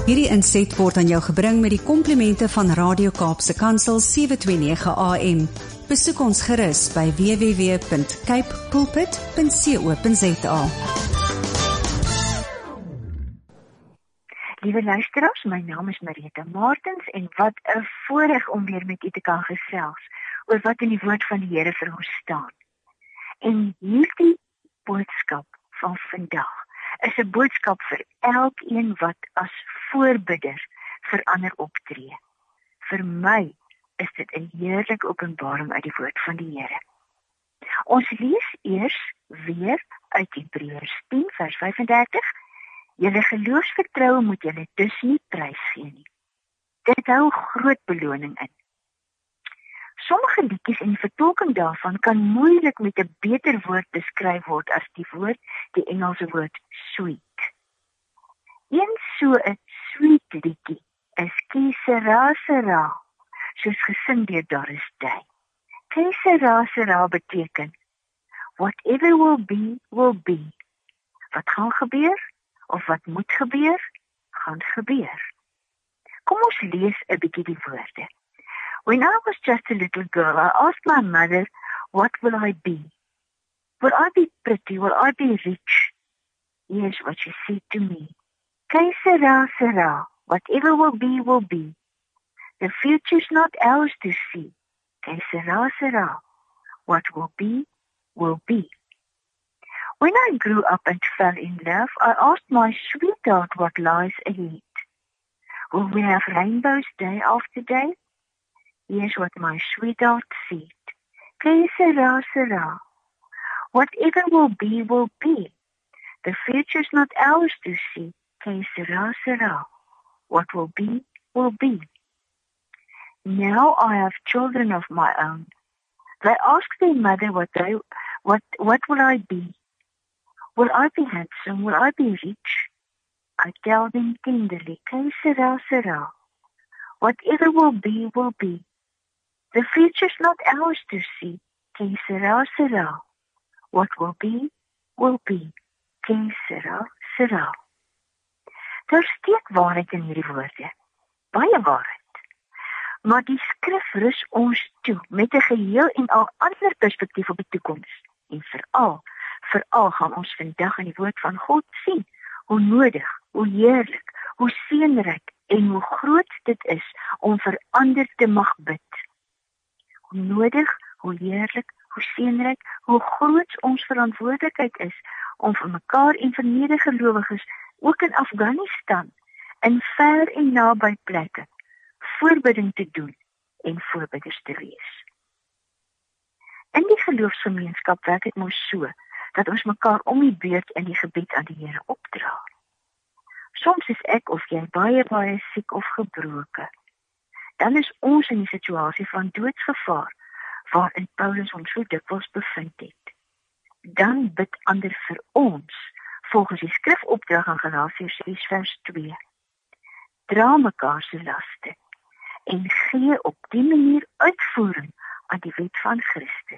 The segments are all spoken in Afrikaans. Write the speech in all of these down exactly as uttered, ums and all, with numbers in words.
Hierdie inset word aan jou gebring met die komplimente van Radio Kaapse Kansel sewe twee nege A M. Besoek ons gerus by w w w punt cape pulpit punt co punt za. Liewe luisteraars, my naam is Marieta Martens en wat 'n voorreg om weer met u te kan gesels oor wat in die woord van die Here vir ons staan. En hierdie boodskap van vandag is 'n boodskap vir elkeen wat as voorbidder vir ander optree. Vir my is dit 'n heerlike openbaring uit die woord van die Here. Ons lees eers weer uit Hebreërs tien vers vyf en dertig. Julle geloofsvertroue moet julle dus nie prysgee nie. Dit hou groot beloning in. Sommige liedjies en die vertolking daarvan kan moeilik met 'n beter woord beskryf word as die woord, die Engelse woord sweet. Een so 'n sweet liedjie is Que sera sera, soos gesing deur Doris Day. Que sera sera beteken whatever will be, will be. Wat gaan gebeur, of wat moet gebeur, gaan gebeur. Kom ons lees 'n bietjie die woorde. When I was just a little girl, I asked my mother, what will I be? Will I be pretty? Will I be rich? Here's what she said to me. Que sera, sera. Whatever will be, will be. The future's not ours to see. Que sera, sera. What will be, will be. When I grew up and fell in love, I asked my sweetheart what lies ahead. Will we have rainbows day after day? Here's what my sweetheart said. Que sera, sera. Whatever will be, will be. The future's not ours to see. Que sera, sera. What will be, will be. Now I have children of my own. They ask their mother what they, what, what will I be? Will I be handsome? Will I be rich? I tell them tenderly, Que sera, sera. Whatever will be, will be. The future's not ours to see. Que sera, sera. What will be, will be. Que sera, sera. Daar steek waarheid in hierdie woorde. Baie waarheid. Maar die skrif rus ons toe met 'n geheel en al ander perspektief op die toekoms. En veral, veral gaan ons vandag in die woord van God sien hoe nodig, hoe heerlik, hoe seënryk en hoe groot dit is om vir ander te mag bid. Hoe nodig, hoe heerlik, hoe seënryk, hoe groot ons verantwoordelikheid is om vir mekaar en vir medegelowiges, ook in Afghanistan, in ver en naby plekke, voorbidding te doen en voorbidders te wees. In die geloofsgemeenskap werk dit mos so, dat ons mekaar om die beurt in die gebed aan die Here opdra. Soms is ek of jy baie baie siek of gebroken. Dan is ons in die situasie van doodsgevaar, waarin Paulus ons so dikwels bevind het. Dan bid ander vir ons, volgens die skrifopdrag aan Galasiërs ses vers twee. Dra mekaar se laste, en gee op die manier uitvoering aan die wet van Christus.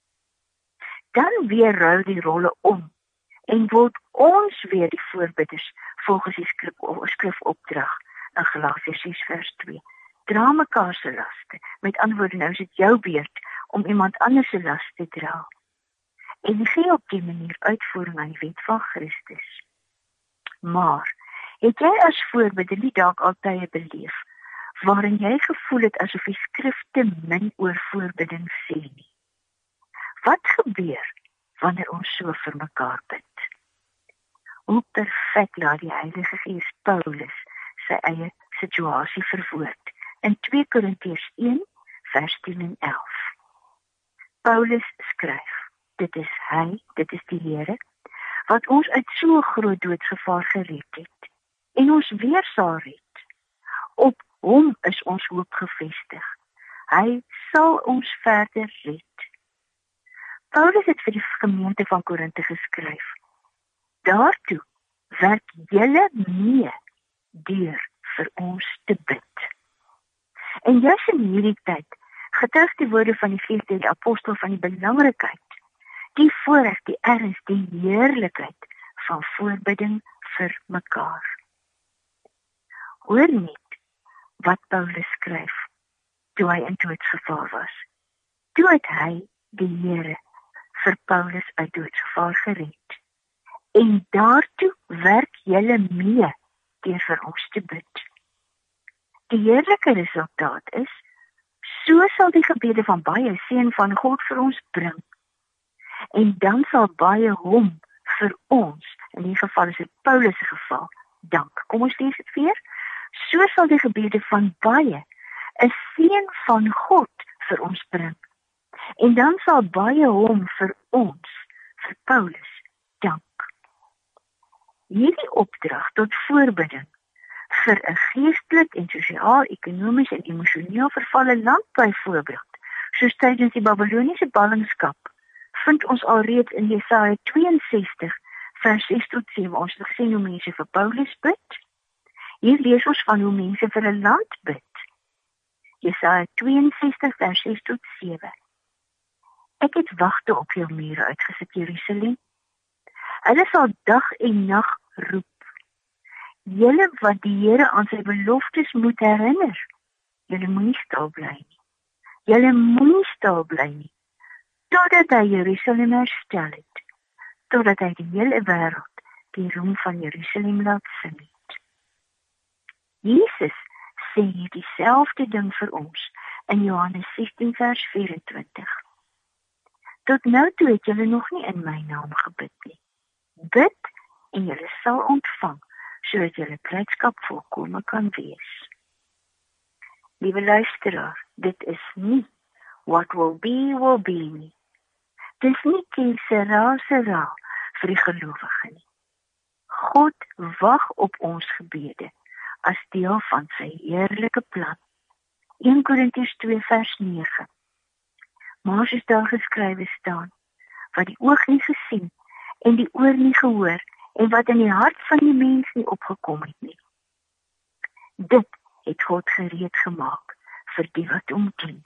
Dan weer ruil die rolle om, en word ons weer die voorbidders, volgens die skrif, skrifopdrag aan Galasiërs ses vers twee. Dra mekaar se laste, met ander woorde, nou is dit jou beurt om iemand anders se las te dra. En gee op die manier uitvoering aan die wet van Christus. Maar, het jy as voorbidder nie dalk altyd beleef, waarin jy gevoel het asof die skrif te min oor voorbidding sê nie? Wat gebeur wanneer ons so vir mekaar bid? Hoe perfek laat die Heilige Gees Paulus sy eie situasie verwoord in twee Korintiërs een vers tien en elf. Paulus skryf, dit is hy, dit is die Here, wat ons uit so groot doodsgevaar gered het, en ons weer sal red. Op hom is ons hoop gevestig. Hy sal ons verder red. Paulus het vir die gemeente van Korinthe geskryf. Daartoe werk julle mee deur vir ons te bid. En juist in hierdie tyd getuig die woorde van die vierde apostel van die belangrikheid, die voorreg, die erns, die heerlikheid van voorbidding vir mekaar. Hoor net wat Paulus skryf toe hy in doodsgevaar was. Toe het hy die Here vir Paulus uit doodsgevaar gered. En daartoe werk julle mee deur vir ons te bid. Die heerlike resultaat is, so sal die gebede van baie seën van God vir ons bring. En dan sal baie hom vir ons, in die geval is dit Paulus se geval, dank. Kom ons lees dit weer. So sal die gebede van baie 'n seën van God vir ons bring. En dan sal baie hom vir ons, vir Paulus, dank. Hierdie opdrag tot voorbidding vir 'n geestelik en sosiaal, ekonomies en emosioneel vervalle land byvoorbeeld, soos tydens die Babiloniese ballingskap, vind ons alreeds in Jesaja twee en sestig vers ses tot sewe. Ons het gesien hoe mense vir Paulus bid. Hier lees ons van hoe mense vir 'n land bid. Jesaja twee en sestig vers ses tot sewe. Ek het wagte op jou mure uitgesit, Jerusalem. Hulle sal dag en nag roep. Julle wat die Here aan sy beloftes moet herinner, julle moenie stil bly nie. Julle moenie stil bly nie, totdat hy Jerusalem herstel het, totdat hy die hele wêreld die roem van Jerusalem laat sing het. Jesus sê hier dieselfde ding vir ons in Johannes sestien vers vyf-en-twintig. Tot nou toe het julle nog nie in my naam gebid nie. Bid en julle sal ontvang, sodat julle blydskap volkome kan wees. Liewe luisteraar, dit is nie what will be, will be nie. Dit is nie die sera, sera vir die gelowige nie. God wag op ons gebede as deel van sy heerlike plan. Eerste Korintiërs twee vers nege. Maar soos daar geskrywe staan, wat die oog nie gesien en die oor nie gehoor en wat in die hart van die mens nie opgekom het nie. Dit het God gereed gemaak vir die wat hom dien.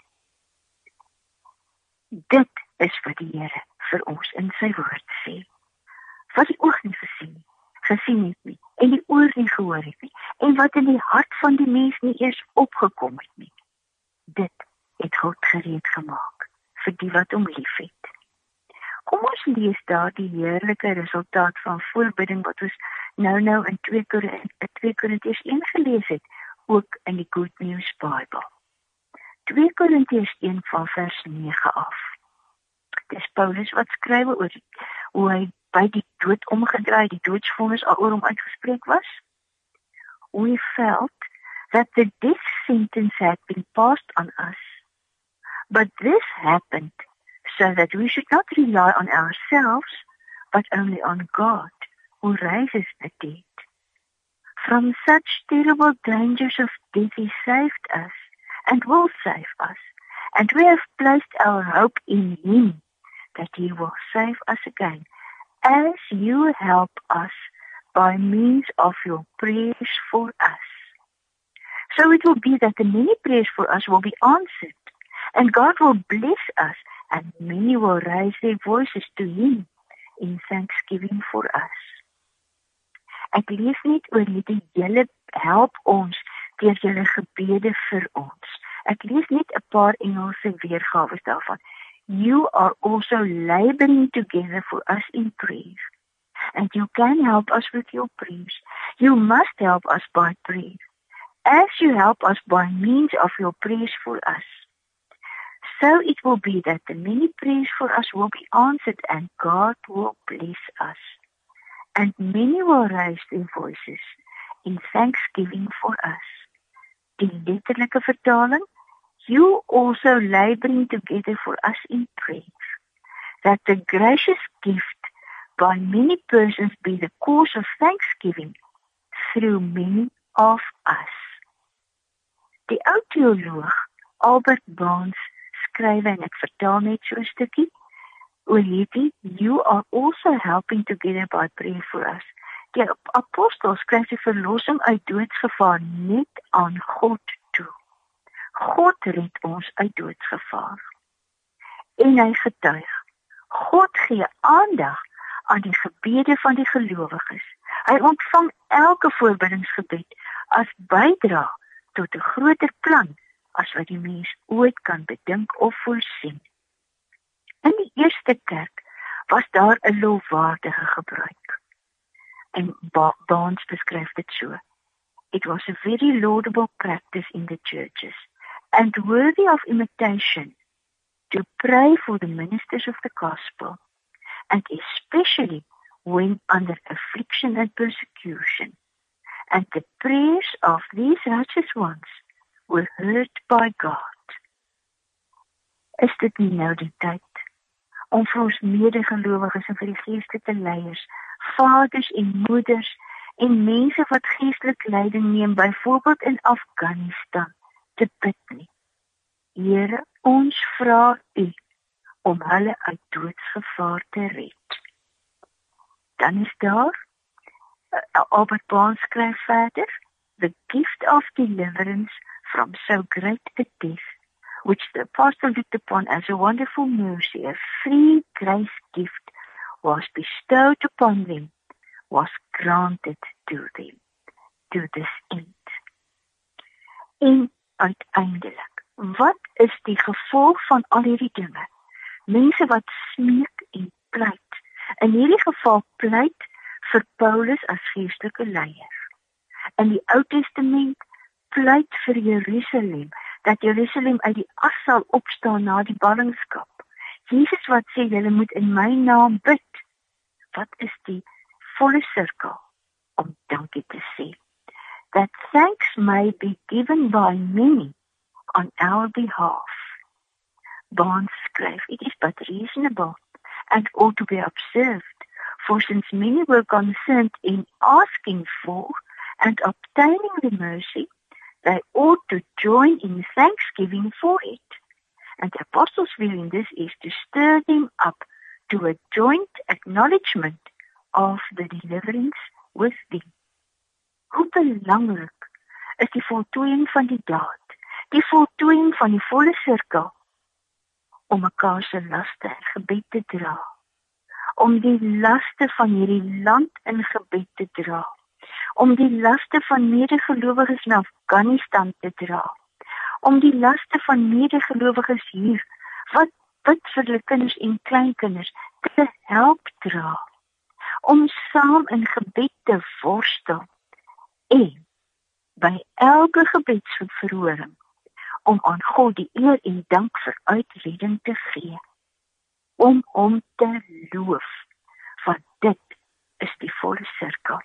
Dit is wat die Here vir ons in sy woord sê. Wat die oog nie gesien nie, gesien het nie, en die oor nie gehoor het nie, en wat in die hart van die mens nie eers opgekom het nie. Dit het God gereed gemaak vir die wat hom liefhet. Kom ons lees daar die heerlike resultaat van voorbidding wat ons nou nou in twee Korintiërs een gelees het, ook in die Good News Bible. twee Korintiërs een van vers nege af. Dis Paulus wat skryf oor hoe hy by die dood omgedraai, die doodsvonnis al oor hom uitgespreek was. We felt that the death sentence had been passed on us, but this happened so that we should not rely on ourselves, but only on God, who raises the dead. From such terrible dangers of death He saved us, and will save us, and we have placed our hope in Him, that He will save us again, as you help us by means of your prayers for us. So it will be that the many prayers for us will be answered, and God will bless us, and many will raise their voices to Him in thanksgiving for us. Ek lees net oor hierdie julle help ons deur julle gebede vir ons. Ek lees net 'n paar Engelse weergawe daarvan. You are also laboring together for us in prayer, and you can help us with your prayers. You must help us by prayer, as you help us by means of your prayers for us. So it will be that the many prayers for us will be answered, and God will bless us. And many will raise their voices in thanksgiving for us. Die letterlike vertaling, you also laboring together for us in prayer, that the gracious gift by many persons be the cause of thanksgiving through many of us. Die ou teoloog Albert Barnes skryf, en ek vertaal net so 'n stukkie, oor hierdie, you are also helping together by prayer for us. Die apostel skryf die verlossing uit doodsgevaar net aan God toe. God red ons uit doodsgevaar. En hy getuig, God gee aandag aan die gebede van die gelowiges. Hy ontvang elke voorbiddingsgebed as bydra tot 'n groter plan as wat die mens ooit kan bedink of voorsien. In die eerste kerk was daar 'n lofwaardige gebruik. En ba Barnes beskryf dit so. It was a very laudable practice in the churches, and worthy of imitation, to pray for the ministers of the gospel, and especially when under affliction and persecution, and the prayers of these righteous ones were heard by God. Is dit nie nou die tyd om vir ons medegelowiges en vir die geestelike leiers, vaders en moeders en mense wat geestelik leiding neem, byvoorbeeld in Afghanistan, te bid nie? Here, ons vra U om hulle uit doodsgevaar te red. Dan is daar, uh, Albert Barnes skryf verder, the gift of deliverance from so great a death, which the apostle looked upon as a wonderful mercy, a free grace gift, was bestowed upon them, was granted to them, to this end. En uiteindelik, wat is die gevolg van al hierdie dinge? Mense wat smeek en pleit. In hierdie geval pleit vir Paulus as geestelike leier. In die Ou Testament pleit vir Jerusalem, dat Jerusalem uit die as sal opstaan na die ballingskap. Jesus wat sê, julle moet in my naam bid. Wat is die volle sirkel om dankie te sê? That thanks may be given by many on our behalf. Barnes skryf, it is but reasonable and ought to be observed, for since many were concerned in asking for and obtaining the mercy, they ought to join in thanksgiving for it. And the apostles' view in this is to stir them up to a joint acknowledgement of the deliverance with them. Hoe belangrik is die voltooiing van die daad, die voltooiing van die volle sirkel, om mekaar se laste in gebed te dra, om die laste van hierdie land in gebed te dra, om die laste van medegelowiges in Afghanistan te dra, om die laste van medegelowiges hier, wat bid vir hulle kinders en kleinkinders, te help dra, om saam in gebed te worstel, en by elke gebedsverhoring, om aan God die eer en dank vir uitredding te gee, om hom te loof, want dit is die volle sirkel.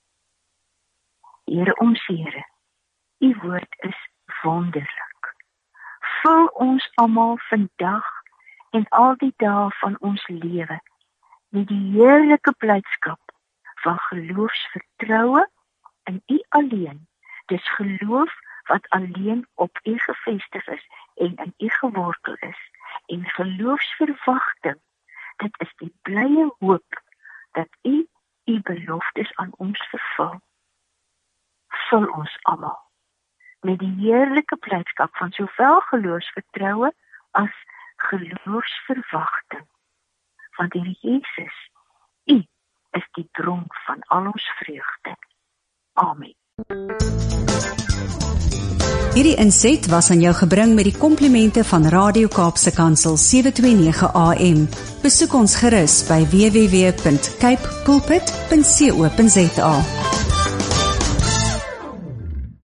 Here ons Here, U woord is wonderlik. Vul ons almal vandag en al die dae van ons lewe met die heerlike blydskap van geloofsvertroue in U alleen. Dis geloof wat alleen op U gevestig is en in U gewortel is. En geloofsverwagting, dit is die blye hoop dat U U beloftes aan ons vervul. Vul ons almal met die heerlike blydskap van sowel geloofsvertroue as geloofsverwagting. Want Here Jesus, U is die bron van al ons vreugde. Amen. Hierdie inset was aan jou gebring met die komplimente van Radio Kaapse Kansel sewe twee nege A M. Besoek ons gerus by w w w punt cape pulpit punt co punt za.